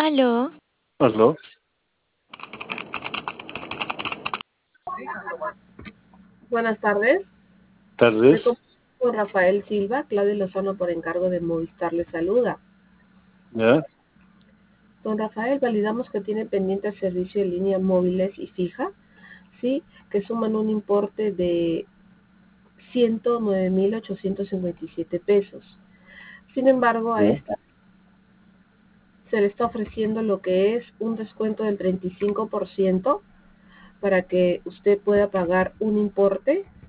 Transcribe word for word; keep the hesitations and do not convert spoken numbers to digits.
Aló, Aló, Buenas tardes. Me tardes. comunico con Rafael Silva. Claudio Lozano, por encargo de Movistar, le saluda. ¿Ya? Don Rafael, validamos que tiene pendiente el servicio de línea móviles y fija, sí, que suman un importe de ciento nueve mil ochocientos cincuenta y siete pesos. Sin embargo, a ¿Ya? esta se le está ofreciendo lo que es un descuento del treinta y cinco por ciento para que usted pueda pagar un importe